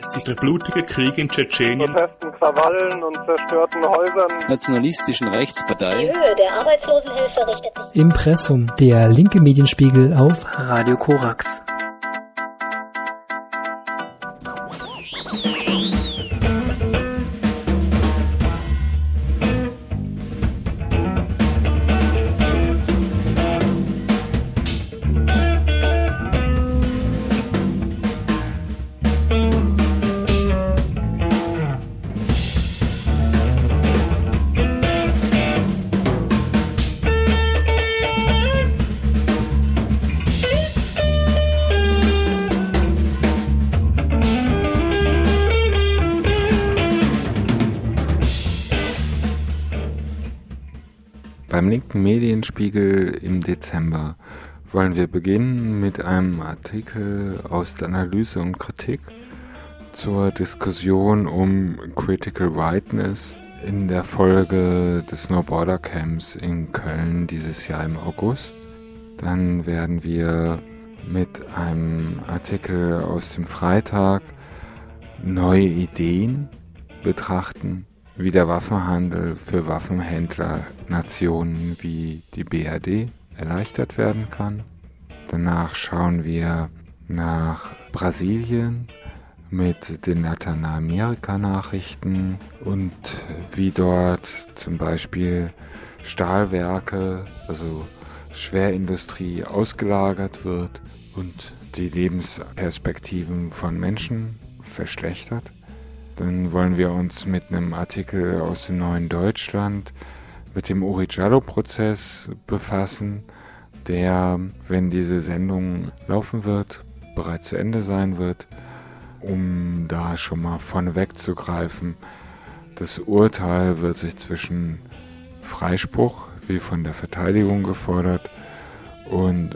1989 der blutige Krieg in Tschetschenien, Protesten, Krawallen und zerstörten Häusern, nationalistischen Rechtspartei. Die Höhe der Arbeitslosenhilfe richtet sich. Impressum, der linke Medienspiegel auf Radio Korax. Beim linken Medienspiegel im Dezember wollen wir beginnen mit einem Artikel aus der Analyse und Kritik zur Diskussion um Critical Rightness in der Folge des No Border Camps in Köln dieses Jahr im August. Dann werden wir mit einem Artikel aus dem Freitag neue Ideen betrachten, wie der Waffenhandel für Waffenhändlernationen wie die BRD erleichtert werden kann. Danach schauen wir nach Brasilien mit den Lateinamerika-Nachrichten und wie dort zum Beispiel Stahlwerke, also Schwerindustrie, ausgelagert wird und die Lebensperspektiven von Menschen verschlechtert. Dann wollen wir uns mit einem Artikel aus dem Neuen Deutschland mit dem Uri Jallo-Prozess befassen, der, wenn diese Sendung laufen wird, bereits zu Ende sein wird, um da schon mal vorneweg zu greifen. Das Urteil wird sich zwischen Freispruch, wie von der Verteidigung gefordert, und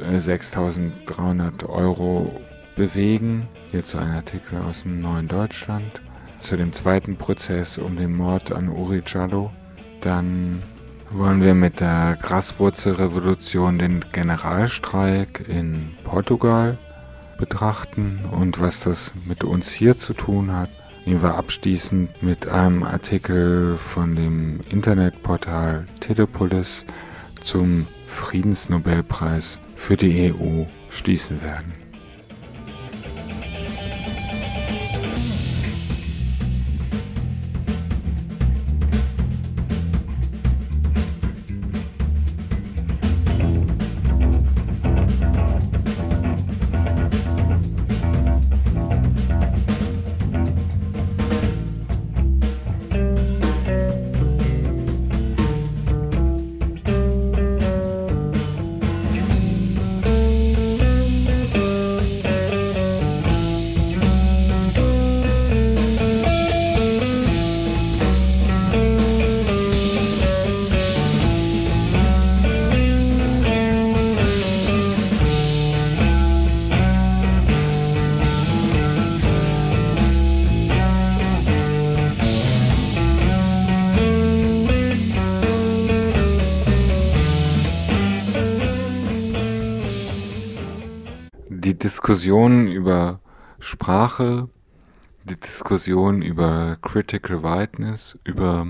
6.300 Euro bewegen. Hierzu ein Artikel aus dem Neuen Deutschland. Zu dem zweiten Prozess um den Mord an Uri Jallo. Dann wollen wir mit der Graswurzelrevolution den Generalstreik in Portugal betrachten und was das mit uns hier zu tun hat. Gehen wir abschließend mit einem Artikel von dem Internetportal Telepolis zum Friedensnobelpreis für die EU schließen werden. Die Diskussion über Sprache, die Diskussion über Critical Rightness, über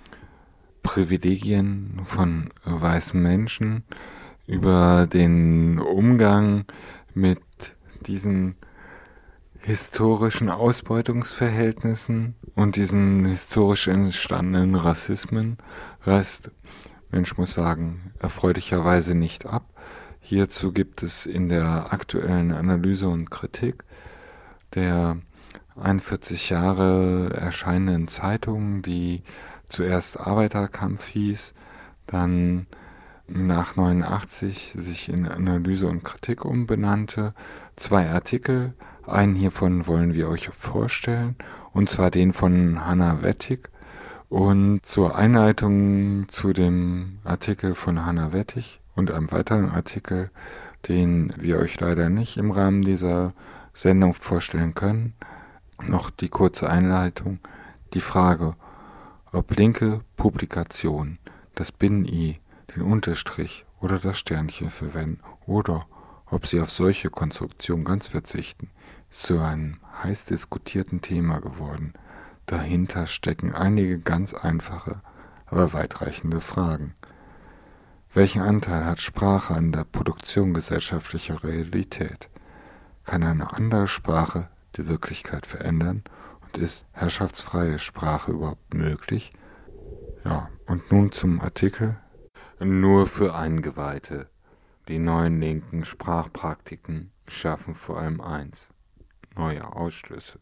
Privilegien von weißen Menschen, über den Umgang mit diesen historischen Ausbeutungsverhältnissen und diesen historisch entstandenen Rassismen reißt, Mensch muss sagen, erfreulicherweise nicht ab. Hierzu gibt es in der aktuellen Analyse und Kritik der 41 Jahre erscheinenden Zeitung, die zuerst Arbeiterkampf hieß, dann nach 89 sich in Analyse und Kritik umbenannte, 2 Artikel. Einen hiervon wollen wir euch vorstellen, und zwar den von Hannah Wettig. Und zur Einleitung zu dem Artikel von Hannah Wettig und einem weiteren Artikel, den wir euch leider nicht im Rahmen dieser Sendung vorstellen können, noch die kurze Einleitung. Die Frage, ob linke Publikationen das Binnen-I, den Unterstrich oder das Sternchen verwenden oder ob sie auf solche Konstruktionen ganz verzichten, ist zu einem heiß diskutierten Thema geworden. Dahinter stecken einige ganz einfache, aber weitreichende Fragen. Welchen Anteil hat Sprache an der Produktion gesellschaftlicher Realität? Kann eine andere Sprache die Wirklichkeit verändern? Und ist herrschaftsfreie Sprache überhaupt möglich? Ja, und nun zum Artikel. Nur für Eingeweihte. Die neuen linken Sprachpraktiken schaffen vor allem eins: neue Ausschlüsse.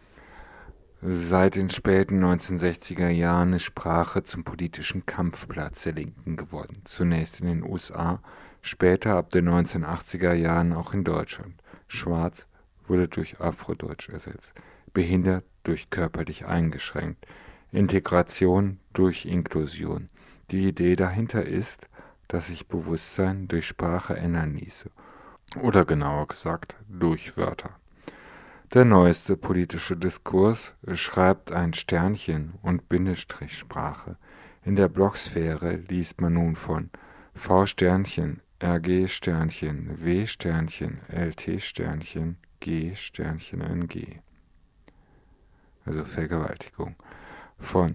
Seit den späten 1960er Jahren ist Sprache zum politischen Kampfplatz der Linken geworden. Zunächst in den USA, später ab den 1980er Jahren auch in Deutschland. Schwarz wurde durch Afrodeutsch ersetzt, behindert durch körperlich eingeschränkt, Integration durch Inklusion. Die Idee dahinter ist, dass sich Bewusstsein durch Sprache ändern ließe. Oder genauer gesagt, durch Wörter. Der neueste politische Diskurs schreibt ein Sternchen- und Bindestrichsprache. In der Blogsphäre liest man nun von V-Sternchen, RG-Sternchen, W-Sternchen, LT-Sternchen, G-Sternchen-NG. Also Vergewaltigung. Von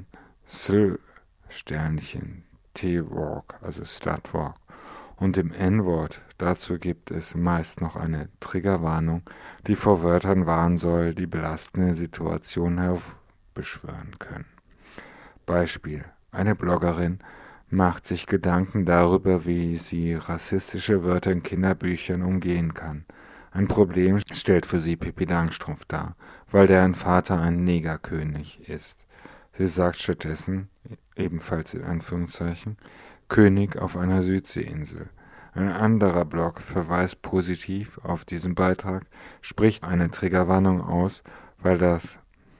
Sl-Sternchen, T-Walk, also Slutwalk. Und im N-Wort, dazu gibt es meist noch eine Triggerwarnung, die vor Wörtern warnen soll, die belastende Situationen heraufbeschwören können. Beispiel: Eine Bloggerin macht sich Gedanken darüber, wie sie rassistische Wörter in Kinderbüchern umgehen kann. Ein Problem stellt für sie Pippi Langstrumpf dar, weil deren Vater ein Negerkönig ist. Sie sagt stattdessen, ebenfalls in Anführungszeichen, König auf einer Südseeinsel. Ein anderer Blog verweist positiv auf diesen Beitrag, spricht eine Triggerwarnung aus, weil das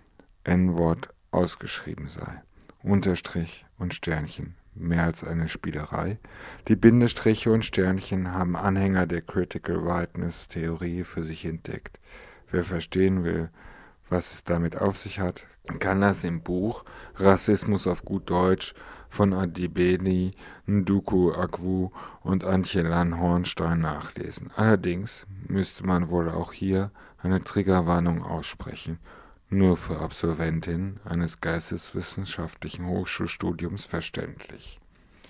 N-Wort ausgeschrieben sei. Unterstrich und Sternchen, mehr als eine Spielerei. Die Bindestriche und Sternchen haben Anhänger der Critical Whiteness Theorie für sich entdeckt. Wer verstehen will, was es damit auf sich hat, kann das im Buch Rassismus auf gut Deutsch von Adibeni Nduku-Agwu und Antje Lanhornstein nachlesen. Allerdings müsste man wohl auch hier eine Triggerwarnung aussprechen, nur für Absolventinnen eines geisteswissenschaftlichen Hochschulstudiums verständlich.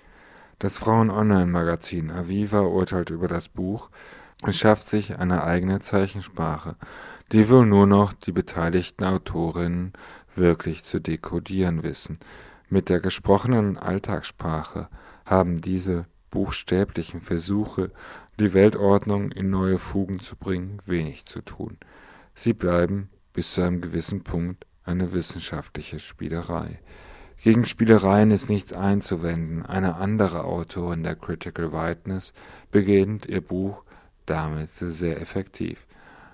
Das Frauen-Online-Magazin Aviva urteilt über das Buch, es schafft sich eine eigene Zeichensprache, die wohl nur noch die beteiligten Autorinnen wirklich zu dekodieren wissen. Mit der gesprochenen Alltagssprache haben diese buchstäblichen Versuche, die Weltordnung in neue Fugen zu bringen, wenig zu tun. Sie bleiben bis zu einem gewissen Punkt eine wissenschaftliche Spielerei. Gegen Spielereien ist nichts einzuwenden. Eine andere Autorin der Critical Whiteness beginnt ihr Buch damit sehr effektiv.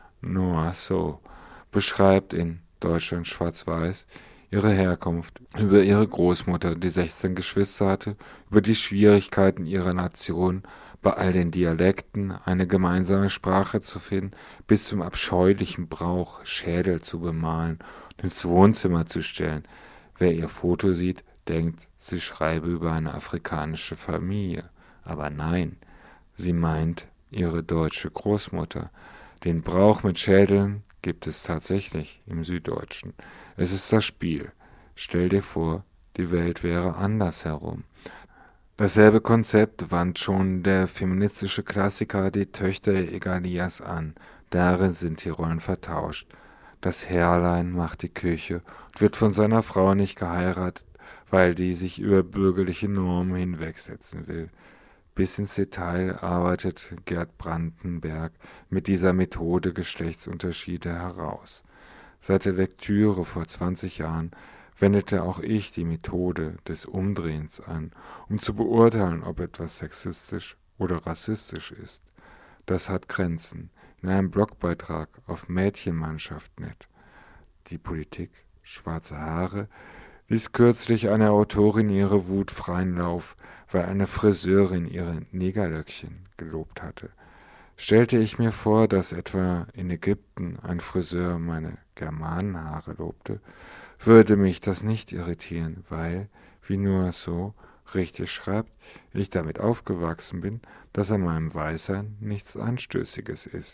Noah So beschreibt in Deutschland schwarz-weiß ihre Herkunft, über ihre Großmutter, die 16 Geschwister hatte, über die Schwierigkeiten ihrer Nation, bei all den Dialekten eine gemeinsame Sprache zu finden, bis zum abscheulichen Brauch, Schädel zu bemalen und ins Wohnzimmer zu stellen. Wer ihr Foto sieht, denkt, sie schreibe über eine afrikanische Familie. Aber nein, sie meint ihre deutsche Großmutter. Den Brauch mit Schädeln gibt es tatsächlich im Süddeutschen. Es ist das Spiel. Stell dir vor, die Welt wäre andersherum. Dasselbe Konzept wandte schon der feministische Klassiker Die Töchter Egalias an. Darin sind die Rollen vertauscht. Das Herrlein macht die Küche und wird von seiner Frau nicht geheiratet, weil die sich über bürgerliche Normen hinwegsetzen will. Bis ins Detail arbeitet Gerd Brandenberg mit dieser Methode Geschlechtsunterschiede heraus. Seit der Lektüre vor 20 Jahren wendete auch ich die Methode des Umdrehens an, um zu beurteilen, ob etwas sexistisch oder rassistisch ist. Das hat Grenzen. In einem Blogbeitrag auf Mädchenmannschaft.net. Die Politik, schwarze Haare, ließ kürzlich eine Autorin ihre Wut freien Lauf, weil eine Friseurin ihre Negerlöckchen gelobt hatte. Stellte ich mir vor, dass etwa in Ägypten ein Friseur meine Germanenhaare lobte, würde mich das nicht irritieren, weil, wie Noah So richtig schreibt, ich damit aufgewachsen bin, dass an meinem Weißsein nichts Anstößiges ist.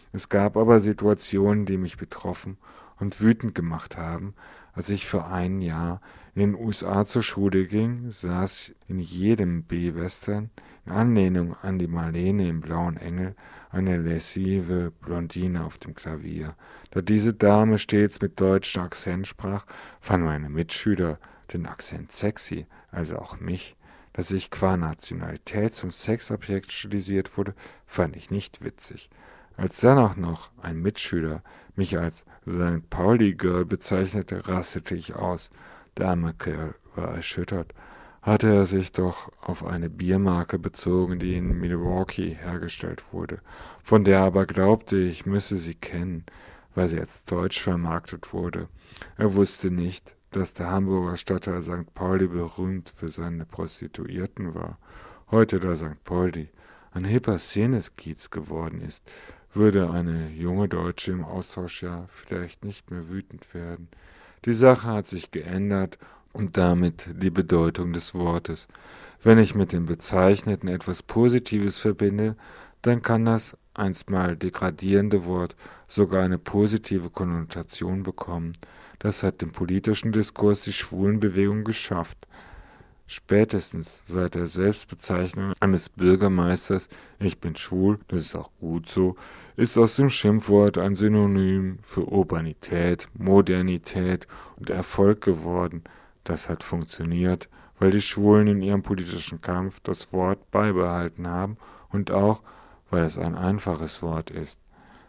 Es gab aber Situationen, die mich betroffen und wütend gemacht haben. Als ich für ein Jahr in den USA zur Schule ging, saß in jedem B-Western in Anlehnung an die Marlene im Blauen Engel eine lässive Blondine auf dem Klavier. Da diese Dame stets mit deutschem Akzent sprach, fanden meine Mitschüler den Akzent sexy, also auch mich. Dass ich qua Nationalität zum Sexobjekt stilisiert wurde, fand ich nicht witzig. Als dann auch noch ein Mitschüler mich als St. Pauli-Girl bezeichnete, rastete ich aus. Der arme Kerl war erschüttert. Hatte er sich doch auf eine Biermarke bezogen, die in Milwaukee hergestellt wurde, von der er aber glaubte, ich müsse sie kennen, weil sie als deutsch vermarktet wurde. Er wusste nicht, dass der Hamburger Stadtteil St. Pauli berühmt für seine Prostituierten war. Heute, da St. Pauli ein hipper Szeneskiez geworden ist, würde eine junge Deutsche im Austauschjahr vielleicht nicht mehr wütend werden. Die Sache hat sich geändert und damit die Bedeutung des Wortes. Wenn ich mit dem Bezeichneten etwas Positives verbinde, dann kann das einstmal degradierende Wort sogar eine positive Konnotation bekommen. Das hat im politischen Diskurs die Schwulenbewegung geschafft. Spätestens seit der Selbstbezeichnung eines Bürgermeisters, ich bin schwul, das ist auch gut so, ist aus dem Schimpfwort ein Synonym für Urbanität, Modernität und Erfolg geworden. Das hat funktioniert, weil die Schwulen in ihrem politischen Kampf das Wort beibehalten haben und auch, weil es ein einfaches Wort ist.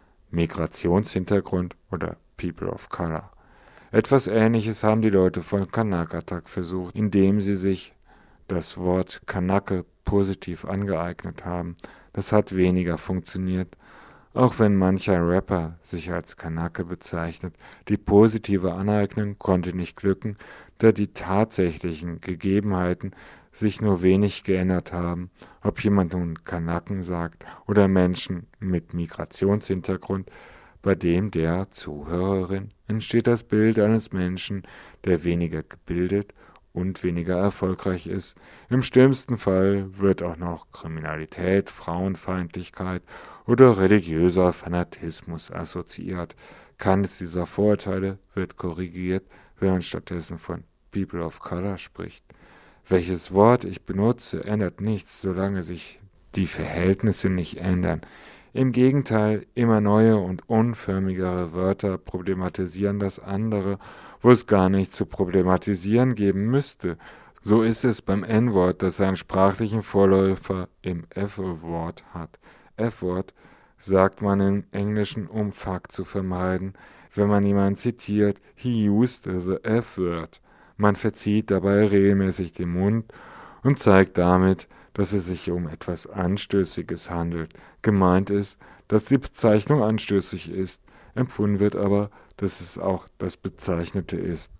Migrationshintergrund oder People of Color. Etwas Ähnliches haben die Leute von Kanakatak versucht, indem sie sich das Wort Kanake positiv angeeignet haben. Das hat weniger funktioniert, auch wenn mancher Rapper sich als Kanake bezeichnet. Die positive Aneignung konnte nicht glücken, da die tatsächlichen Gegebenheiten sich nur wenig geändert haben. Ob jemand nun Kanaken sagt oder Menschen mit Migrationshintergrund, bei dem der Zuhörerin entsteht das Bild eines Menschen, der weniger gebildet und weniger erfolgreich ist. Im schlimmsten Fall wird auch noch Kriminalität, Frauenfeindlichkeit oder religiöser Fanatismus assoziiert. Keines dieser Vorurteile wird korrigiert, wenn man stattdessen von People of Color spricht. Welches Wort ich benutze, ändert nichts, solange sich die Verhältnisse nicht ändern. Im Gegenteil, immer neue und unförmigere Wörter problematisieren das andere, wo es gar nicht zu problematisieren geben müsste. So ist es beim N-Wort, das seinen sprachlichen Vorläufer im F-Wort hat. F-Wort sagt man im Englischen, um Fuck zu vermeiden, wenn man jemanden zitiert, he used the F-Word. Man verzieht dabei regelmäßig den Mund und zeigt damit, dass es sich um etwas Anstößiges handelt. Gemeint ist, dass die Bezeichnung anstößig ist, empfunden wird aber, dass es auch das Bezeichnete ist.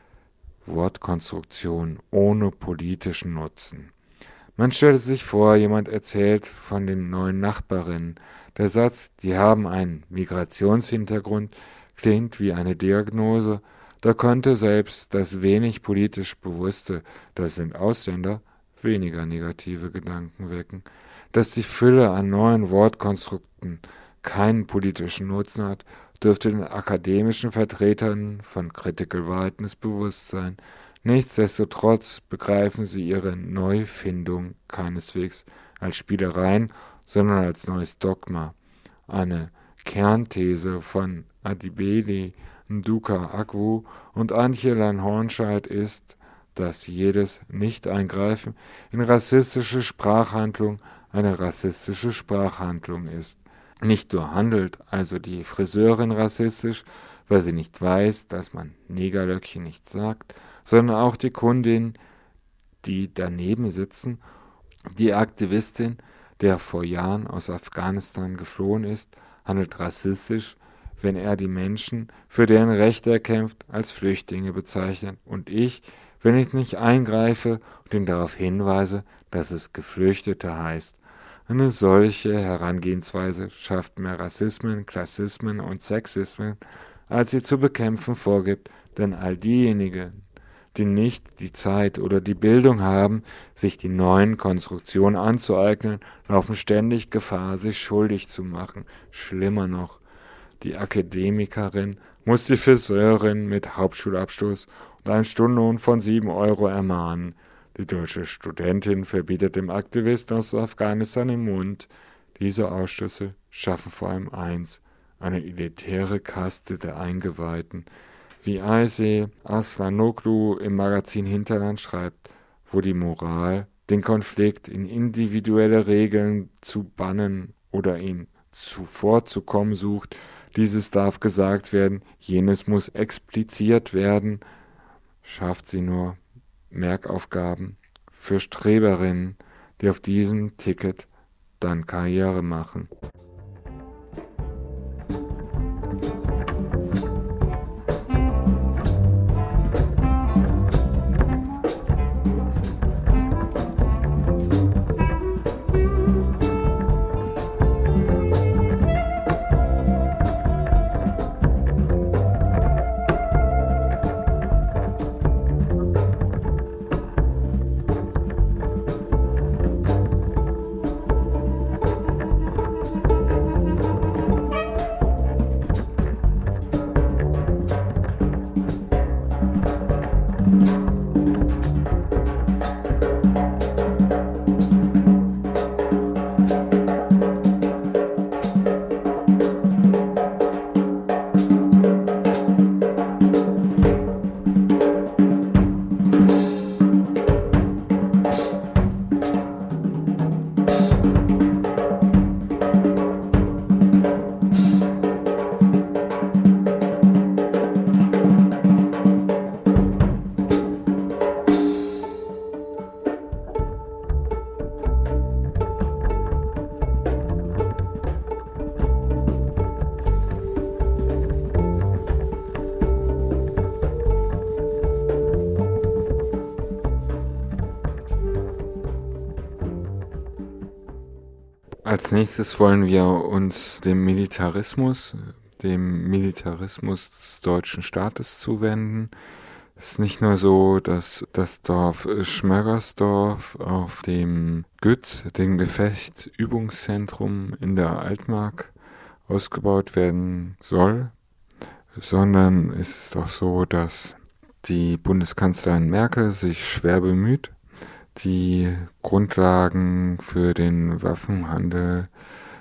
Wortkonstruktion ohne politischen Nutzen. Man stellt sich vor, jemand erzählt von den neuen Nachbarinnen. Der Satz, die haben einen Migrationshintergrund, klingt wie eine Diagnose. Da könnte selbst das wenig politisch Bewusste, das sind Ausländer, weniger negative Gedanken wecken. Dass die Fülle an neuen Wortkonstrukten keinen politischen Nutzen hat, dürfte den akademischen Vertretern von Critical Whiteness bewusst sein. Nichtsdestotrotz begreifen sie ihre Neufindung keineswegs als Spielereien, sondern als neues Dogma. Eine Kernthese von Adibeli Nduka-Akwu und Antje Lan-Hornscheid ist, dass jedes Nicht-Eingreifen in rassistische Sprachhandlung eine rassistische Sprachhandlung ist. Nicht nur handelt also die Friseurin rassistisch, weil sie nicht weiß, dass man Negerlöckchen nicht sagt, sondern auch die Kundin, die daneben sitzen, die Aktivistin, der vor Jahren aus Afghanistan geflohen ist, handelt rassistisch, wenn er die Menschen, für deren Rechte er kämpft, als Flüchtlinge bezeichnet und ich, wenn ich nicht eingreife und ihn darauf hinweise, dass es Geflüchtete heißt. Eine solche Herangehensweise schafft mehr Rassismen, Klassismen und Sexismen, als sie zu bekämpfen vorgibt, denn all diejenigen, die nicht die Zeit oder die Bildung haben, sich die neuen Konstruktionen anzueignen, laufen ständig Gefahr, sich schuldig zu machen. Schlimmer noch, die Akademikerin muss die Friseurin mit Hauptschulabschluss und einem Stundenlohn von 7 € ermahnen. Die deutsche Studentin verbietet dem Aktivisten aus Afghanistan den Mund. Diese Ausschüsse schaffen vor allem eins: eine elitäre Kaste der Eingeweihten. Wie Ayse Aslanoglu im Magazin Hinterland schreibt, wo die Moral den Konflikt in individuelle Regeln zu bannen oder ihn zuvorzukommen sucht, dieses darf gesagt werden, jenes muss expliziert werden, schafft sie nur Merkaufgaben für Streberinnen, die auf diesem Ticket dann Karriere machen. Als nächstes wollen wir uns dem Militarismus des deutschen Staates zuwenden. Es ist nicht nur so, dass das Dorf Schmögersdorf auf dem Gütz, dem Gefechtsübungszentrum in der Altmark, ausgebaut werden soll, sondern es ist auch so, dass die Bundeskanzlerin Merkel sich schwer bemüht, die Grundlagen für den Waffenhandel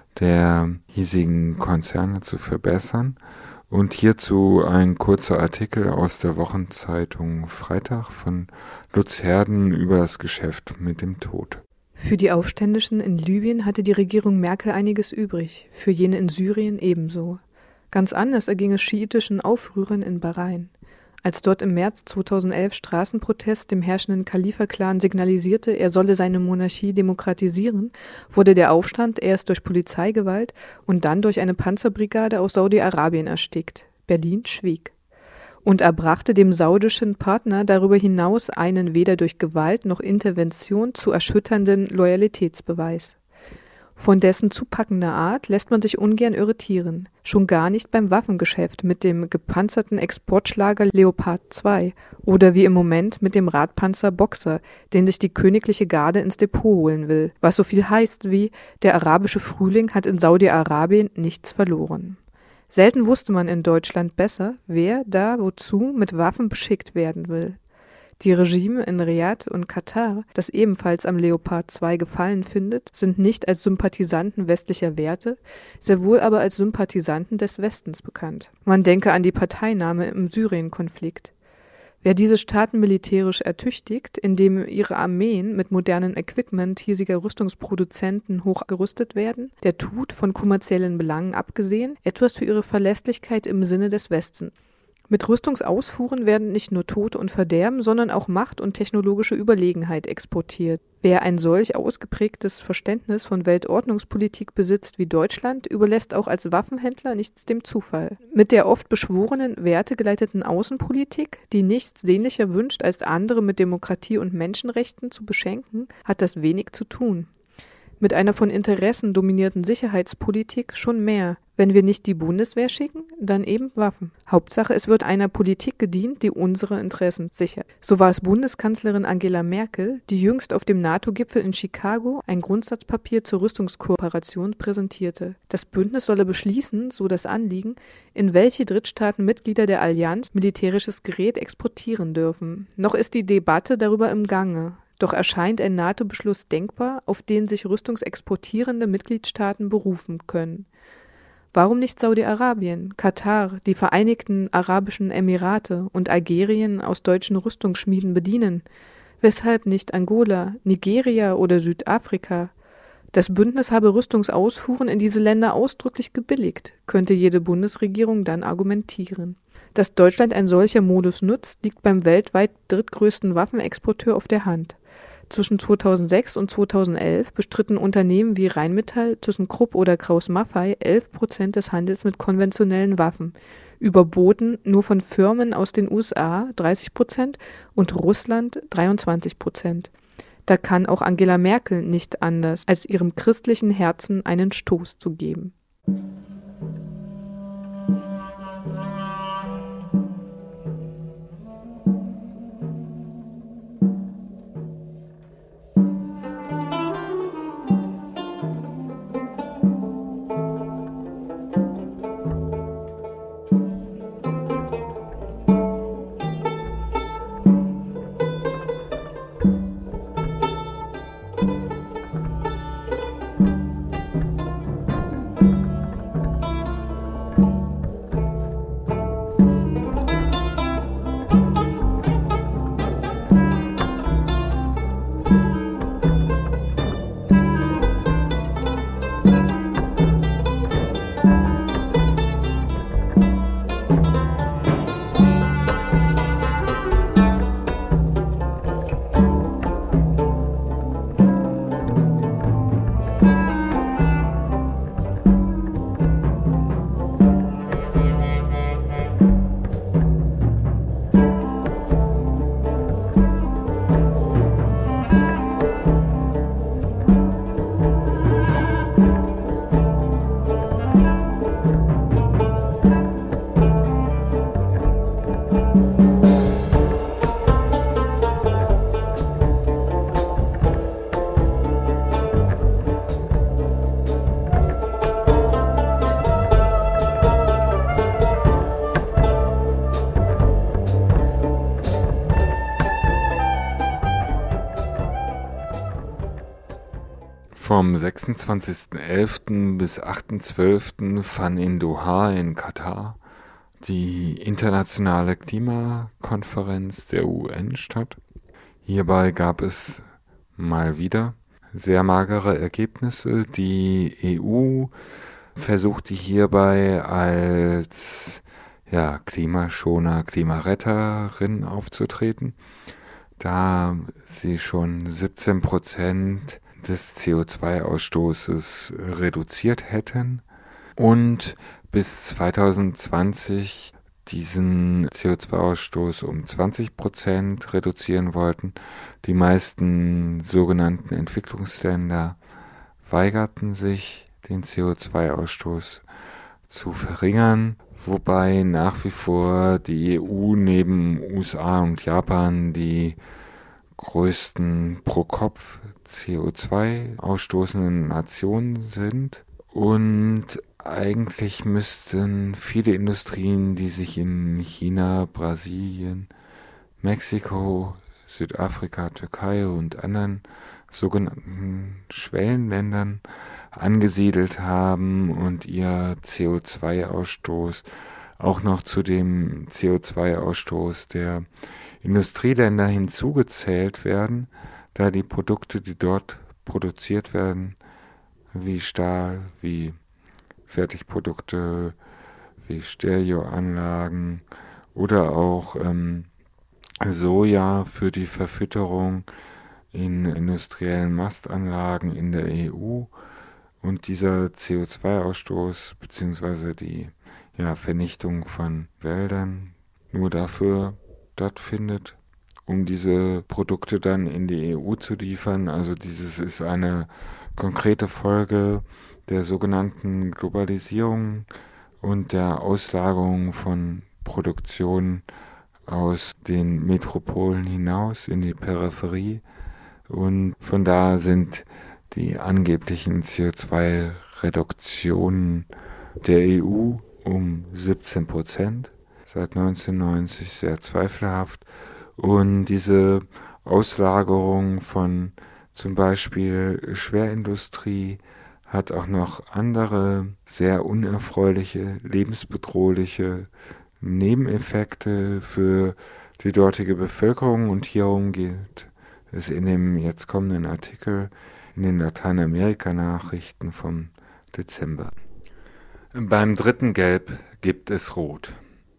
der hiesigen Konzerne zu verbessern. Und hierzu ein kurzer Artikel aus der Wochenzeitung Freitag von Lutz Herden über das Geschäft mit dem Tod. Für die Aufständischen in Libyen hatte die Regierung Merkel einiges übrig, für jene in Syrien ebenso. Ganz anders erging es schiitischen Aufrührern in Bahrain. Als dort im März 2011 Straßenprotest dem herrschenden Khalifa-Clan signalisierte, er solle seine Monarchie demokratisieren, wurde der Aufstand erst durch Polizeigewalt und dann durch eine Panzerbrigade aus Saudi-Arabien erstickt. Berlin schwieg und erbrachte dem saudischen Partner darüber hinaus einen weder durch Gewalt noch Intervention zu erschütternden Loyalitätsbeweis. Von dessen zupackender Art lässt man sich ungern irritieren, schon gar nicht beim Waffengeschäft mit dem gepanzerten Exportschlager Leopard 2 oder wie im Moment mit dem Radpanzer Boxer, den sich die königliche Garde ins Depot holen will, was so viel heißt wie, der arabische Frühling hat in Saudi-Arabien nichts verloren. Selten wusste man in Deutschland besser, wer da wozu mit Waffen beschickt werden will. Die Regime in Riad und Katar, das ebenfalls am Leopard 2 Gefallen findet, sind nicht als Sympathisanten westlicher Werte, sehr wohl aber als Sympathisanten des Westens bekannt. Man denke an die Parteinahme im Syrien-Konflikt. Wer diese Staaten militärisch ertüchtigt, indem ihre Armeen mit modernem Equipment hiesiger Rüstungsproduzenten hochgerüstet werden, der tut, von kommerziellen Belangen abgesehen, etwas für ihre Verlässlichkeit im Sinne des Westens. Mit Rüstungsausfuhren werden nicht nur Tod und Verderben, sondern auch Macht und technologische Überlegenheit exportiert. Wer ein solch ausgeprägtes Verständnis von Weltordnungspolitik besitzt wie Deutschland, überlässt auch als Waffenhändler nichts dem Zufall. Mit der oft beschworenen, wertegeleiteten Außenpolitik, die nichts sehnlicher wünscht, als andere mit Demokratie und Menschenrechten zu beschenken, hat das wenig zu tun. Mit einer von Interessen dominierten Sicherheitspolitik schon mehr. Wenn wir nicht die Bundeswehr schicken, dann eben Waffen. Hauptsache, es wird einer Politik gedient, die unsere Interessen sichert. So war es Bundeskanzlerin Angela Merkel, die jüngst auf dem NATO-Gipfel in Chicago ein Grundsatzpapier zur Rüstungskooperation präsentierte. Das Bündnis solle beschließen, so das Anliegen, in welche Drittstaaten Mitglieder der Allianz militärisches Gerät exportieren dürfen. Noch ist die Debatte darüber im Gange. Doch erscheint ein NATO-Beschluss denkbar, auf den sich rüstungsexportierende Mitgliedstaaten berufen können. Warum nicht Saudi-Arabien, Katar, die Vereinigten Arabischen Emirate und Algerien aus deutschen Rüstungsschmieden bedienen? Weshalb nicht Angola, Nigeria oder Südafrika? Das Bündnis habe Rüstungsausfuhren in diese Länder ausdrücklich gebilligt, könnte jede Bundesregierung dann argumentieren. Dass Deutschland ein solcher Modus nutzt, liegt beim weltweit drittgrößten Waffenexporteur auf der Hand. Zwischen 2006 und 2011 bestritten Unternehmen wie Rheinmetall, ThyssenKrupp oder Krauss-Maffei 11% des Handels mit konventionellen Waffen, überboten nur von Firmen aus den USA 30% und Russland 23%. Da kann auch Angela Merkel nicht anders, als ihrem christlichen Herzen einen Stoß zu geben. Vom 26.11. bis 8.12. fand in Doha in Katar die internationale Klimakonferenz der UN statt. Hierbei gab es mal wieder sehr magere Ergebnisse. Die EU versuchte hierbei als Klimaschoner, Klimaretterin aufzutreten, da sie schon 17% des CO2-Ausstoßes reduziert hätten und bis 2020 diesen CO2-Ausstoß um 20% reduzieren wollten. Die meisten sogenannten Entwicklungsländer weigerten sich, den CO2-Ausstoß zu verringern, wobei nach wie vor die EU neben USA und Japan die größten pro Kopf CO2 ausstoßenden Nationen sind. Und eigentlich müssten viele Industrien, die sich in China, Brasilien, Mexiko, Südafrika, Türkei und anderen sogenannten Schwellenländern angesiedelt haben und ihr CO2-Ausstoß auch noch zu dem CO2-Ausstoß der Industrieländer hinzugezählt werden, da die Produkte, die dort produziert werden, wie Stahl, wie Fertigprodukte, wie Stereoanlagen oder auch Soja für die Verfütterung in industriellen Mastanlagen in der EU und dieser CO2-Ausstoß bzw. die Vernichtung von Wäldern nur dafür stattfindet, um diese Produkte dann in die EU zu liefern. Also dieses ist eine konkrete Folge der sogenannten Globalisierung und der Auslagerung von Produktion aus den Metropolen hinaus in die Peripherie. Und von da sind die angeblichen CO2-Reduktionen der EU um 17% seit 1990 sehr zweifelhaft. Und diese Auslagerung von zum Beispiel Schwerindustrie hat auch noch andere sehr unerfreuliche, lebensbedrohliche Nebeneffekte für die dortige Bevölkerung. Und hierum geht es in dem jetzt kommenden Artikel in den Lateinamerika-Nachrichten vom Dezember. Beim dritten Gelb gibt es Rot.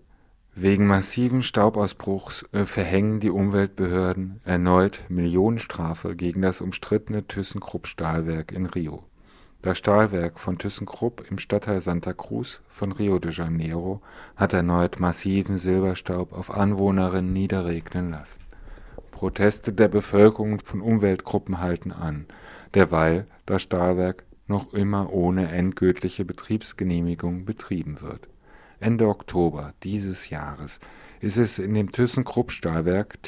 Wegen massiven Staubausbruchs verhängen die Umweltbehörden erneut Millionenstrafe gegen das umstrittene ThyssenKrupp-Stahlwerk in Rio. Das Stahlwerk von ThyssenKrupp im Stadtteil Santa Cruz von Rio de Janeiro hat erneut massiven Silberstaub auf Anwohnerinnen niederregnen lassen. Proteste der Bevölkerung von Umweltgruppen halten an, derweil das Stahlwerk noch immer ohne endgültige Betriebsgenehmigung betrieben wird. Ende Oktober dieses Jahres ist es in dem ThyssenKrupp-Stahlwerk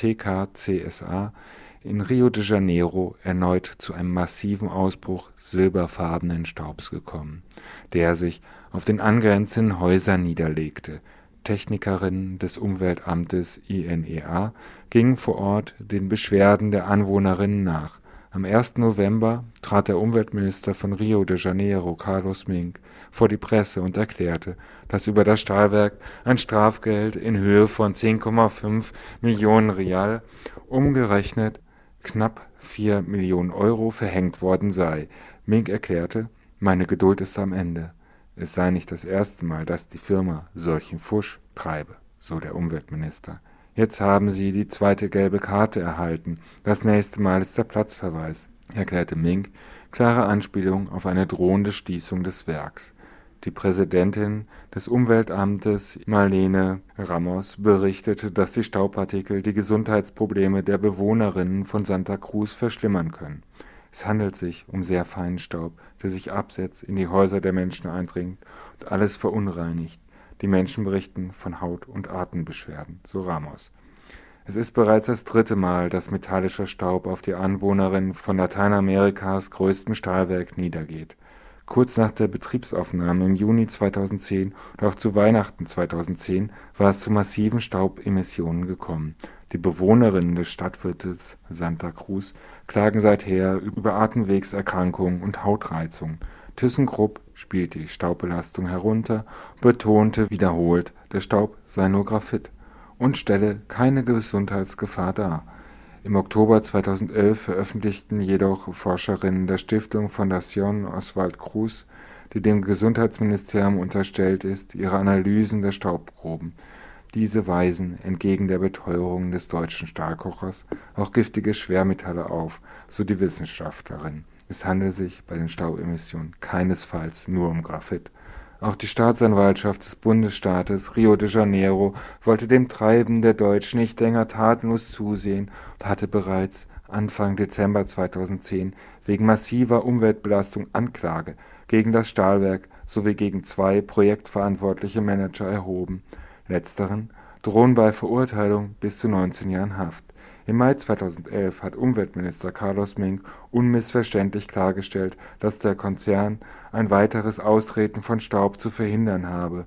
TKCSA in Rio de Janeiro erneut zu einem massiven Ausbruch silberfarbenen Staubs gekommen, der sich auf den angrenzenden Häusern niederlegte. Technikerinnen des Umweltamtes INEA gingen vor Ort den Beschwerden der Anwohnerinnen nach. Am 1. November trat der Umweltminister von Rio de Janeiro, Carlos Mink, vor die Presse und erklärte, dass über das Stahlwerk ein Strafgeld in Höhe von 10,5 Millionen Real, umgerechnet knapp 4 Millionen Euro, verhängt worden sei. Mink erklärte, meine Geduld ist am Ende. Es sei nicht das erste Mal, dass die Firma solchen Fusch treibe, so der Umweltminister. Jetzt haben sie die zweite gelbe Karte erhalten. Das nächste Mal ist der Platzverweis, erklärte Mink, klare Anspielung auf eine drohende Schließung des Werks. Die Präsidentin des Umweltamtes, Marlene Ramos, berichtete, dass die Staubpartikel die Gesundheitsprobleme der Bewohnerinnen von Santa Cruz verschlimmern können. Es handelt sich um sehr feinen Staub, der sich absetzt, in die Häuser der Menschen eindringt und alles verunreinigt. Die Menschen berichten von Haut- und Atembeschwerden, so Ramos. Es ist bereits das dritte Mal, dass metallischer Staub auf die Anwohnerinnen von Lateinamerikas größtem Stahlwerk niedergeht. Kurz nach der Betriebsaufnahme im Juni 2010 und auch zu Weihnachten 2010 war es zu massiven Staubemissionen gekommen. Die Bewohnerinnen des Stadtviertels Santa Cruz klagen seither über Atemwegserkrankungen und Hautreizungen. ThyssenKrupp spielt die Staubbelastung herunter und betonte wiederholt, der Staub sei nur Graphit und stelle keine Gesundheitsgefahr dar. Im Oktober 2011 veröffentlichten jedoch Forscherinnen der Stiftung Fundación Oswald Cruz, die dem Gesundheitsministerium unterstellt ist, ihre Analysen der Staubproben. Diese weisen, entgegen der Beteuerung des deutschen Stahlkochers, auch giftige Schwermetalle auf, so die Wissenschaftlerin. Es handelt sich bei den Staubemissionen keinesfalls nur um Graphit. Auch die Staatsanwaltschaft des Bundesstaates Rio de Janeiro wollte dem Treiben der Deutschen nicht länger tatenlos zusehen und hatte bereits Anfang Dezember 2010 wegen massiver Umweltbelastung Anklage gegen das Stahlwerk sowie gegen 2 projektverantwortliche Manager erhoben. Letzteren drohen bei Verurteilung bis zu 19 Jahren Haft. Im Mai 2011 hat Umweltminister Carlos Mink unmissverständlich klargestellt, dass der Konzern ein weiteres Austreten von Staub zu verhindern habe.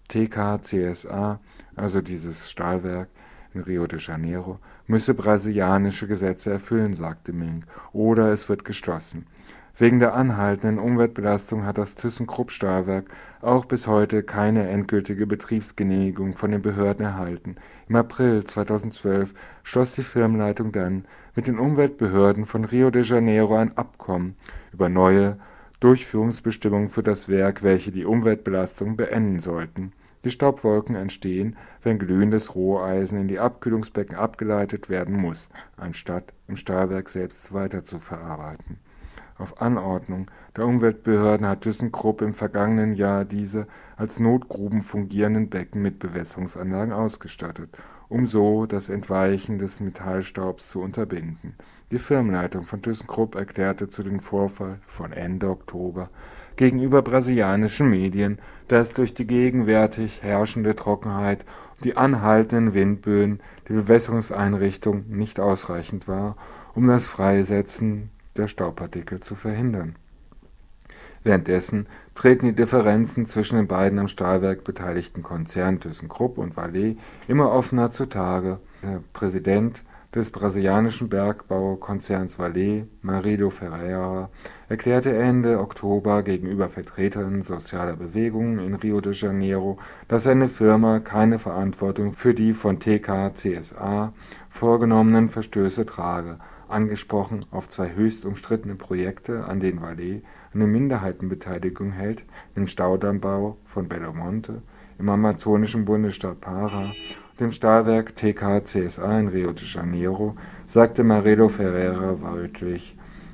TKCSA, also dieses Stahlwerk in Rio de Janeiro, müsse brasilianische Gesetze erfüllen, sagte Mink, oder es wird geschlossen. Wegen der anhaltenden Umweltbelastung hat das ThyssenKrupp-Stahlwerk auch bis heute keine endgültige Betriebsgenehmigung von den Behörden erhalten. Im April 2012 schloss die Firmenleitung dann mit den Umweltbehörden von Rio de Janeiro ein Abkommen über neue Durchführungsbestimmungen für das Werk, welche die Umweltbelastung beenden sollten. Die Staubwolken entstehen, wenn glühendes Roheisen in die Abkühlungsbecken abgeleitet werden muss, anstatt im Stahlwerk selbst weiterzuverarbeiten. Auf Anordnung der Umweltbehörden hat ThyssenKrupp im vergangenen Jahr diese als Notgruben fungierenden Becken mit Bewässerungsanlagen ausgestattet, um so das Entweichen des Metallstaubs zu unterbinden. Die Firmenleitung von ThyssenKrupp erklärte zu dem Vorfall von Ende Oktober gegenüber brasilianischen Medien, dass durch die gegenwärtig herrschende Trockenheit und die anhaltenden Windböen die Bewässerungseinrichtung nicht ausreichend war, um das Freisetzen der Staubpartikel zu verhindern. Währenddessen treten die Differenzen zwischen den beiden am Stahlwerk beteiligten Konzernen ThyssenKrupp und Vale immer offener zutage. Der Präsident des brasilianischen Bergbaukonzerns Vale, Marido Ferreira, erklärte Ende Oktober gegenüber Vertretern sozialer Bewegungen in Rio de Janeiro, dass seine Firma keine Verantwortung für die von TK-CSA vorgenommenen Verstöße trage. Angesprochen auf zwei höchst umstrittene Projekte, an denen Vale eine Minderheitenbeteiligung hält, dem Staudammbau von Belo Monte im amazonischen Bundesstaat Pará und dem Stahlwerk TK-CSA in Rio de Janeiro, sagte Marido Ferreira wörtlich: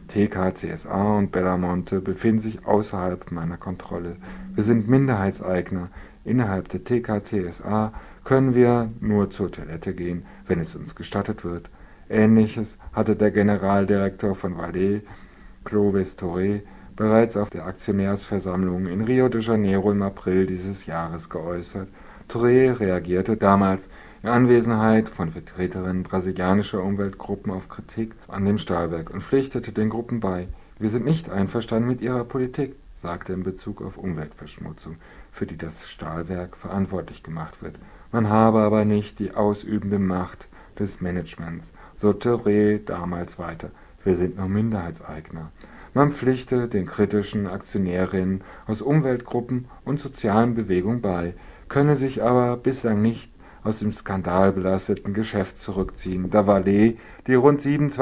TK-CSA und Belo Monte befinden sich außerhalb meiner Kontrolle. Wir sind Minderheitseigner. Innerhalb der TK-CSA können wir nur zur Toilette gehen, wenn es uns gestattet wird. Ähnliches hatte der Generaldirektor von Vale, Clovis Torre, bereits auf der Aktionärsversammlung in Rio de Janeiro im April dieses Jahres geäußert. Torre reagierte damals in Anwesenheit von Vertreterinnen brasilianischer Umweltgruppen auf Kritik an dem Stahlwerk und pflichtete den Gruppen bei: Wir sind nicht einverstanden mit ihrer Politik, sagte er in Bezug auf Umweltverschmutzung, für die das Stahlwerk verantwortlich gemacht wird. Man habe aber nicht die ausübende Macht des Managements, so Torre damals weiter. Wir sind nur Minderheitseigner. Man pflichte den kritischen Aktionärinnen aus Umweltgruppen und sozialen Bewegungen bei, könne sich aber bislang nicht aus dem skandalbelasteten Geschäft zurückziehen, da Vale die rund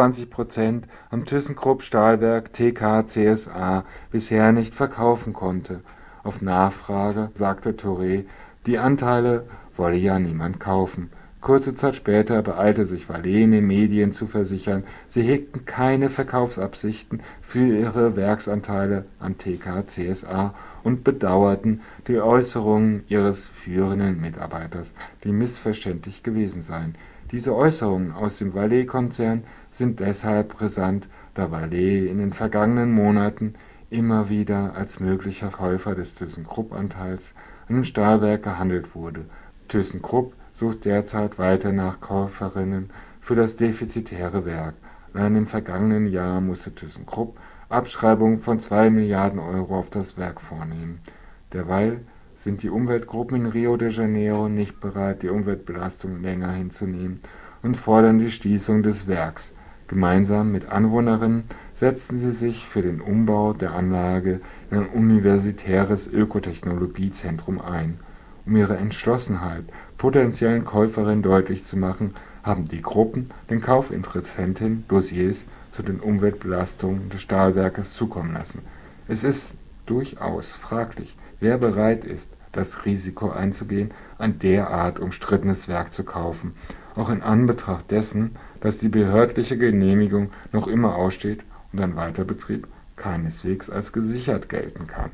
27% am ThyssenKrupp-Stahlwerk TK-CSA bisher nicht verkaufen konnte. Auf Nachfrage sagte Torre, die Anteile wolle ja niemand kaufen. Kurze Zeit später beeilte sich Vale in den Medien zu versichern, sie hegten keine Verkaufsabsichten für ihre Werksanteile an TK-CSA und bedauerten die Äußerungen ihres führenden Mitarbeiters, die missverständlich gewesen seien. Diese Äußerungen aus dem Vale-Konzern sind deshalb brisant, da Vale in den vergangenen Monaten immer wieder als möglicher Käufer des ThyssenKrupp-Anteils an dem Stahlwerk gehandelt wurde. ThyssenKrupp sucht derzeit weiter nach Käuferinnen für das defizitäre Werk. Allein im vergangenen Jahr musste ThyssenKrupp Abschreibungen von 2 Milliarden Euro auf das Werk vornehmen. Derweil sind die Umweltgruppen in Rio de Janeiro nicht bereit, die Umweltbelastung länger hinzunehmen und fordern die Schließung des Werks. Gemeinsam mit Anwohnerinnen setzten sie sich für den Umbau der Anlage in ein universitäres Ökotechnologiezentrum ein. Um ihre Entschlossenheit potenziellen Käuferinnen deutlich zu machen, haben die Gruppen den Kaufinteressenten Dossiers zu den Umweltbelastungen des Stahlwerkes zukommen lassen. Es ist durchaus fraglich, wer bereit ist, das Risiko einzugehen, ein derart umstrittenes Werk zu kaufen, auch in Anbetracht dessen, dass die behördliche Genehmigung noch immer aussteht und ein Weiterbetrieb keineswegs als gesichert gelten kann.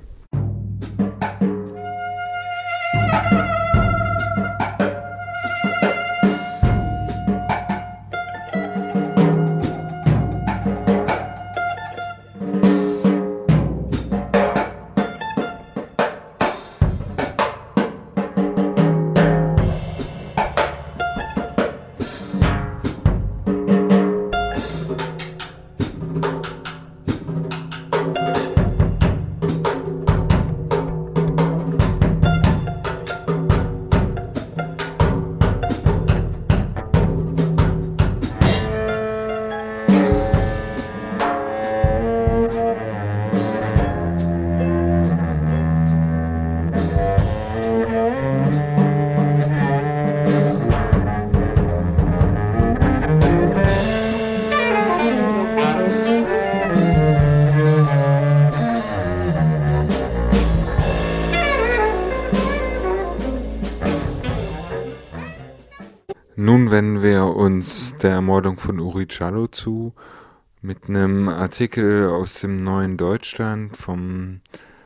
Nun wenden wir uns der Ermordung von Uri Giallo zu. mit einem Artikel aus dem Neuen Deutschland vom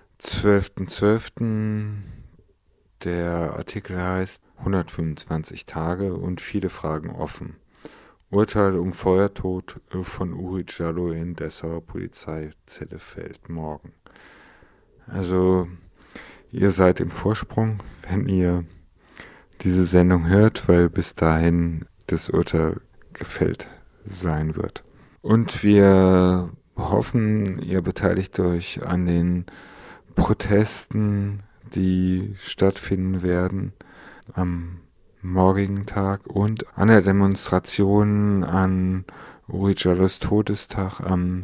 12.12. Der Artikel heißt 125 Tage und viele Fragen offen. Urteil um Feuertod von Uri Jallo in Dessauer Polizeizelle fällt morgen. Also ihr seid im Vorsprung, wenn ihr diese Sendung hört, weil bis dahin das Urteil gefällt sein wird. Und wir hoffen, ihr beteiligt euch an den Protesten, die stattfinden werden am morgigen Tag und an der Demonstration an Uri Jallos Todestag am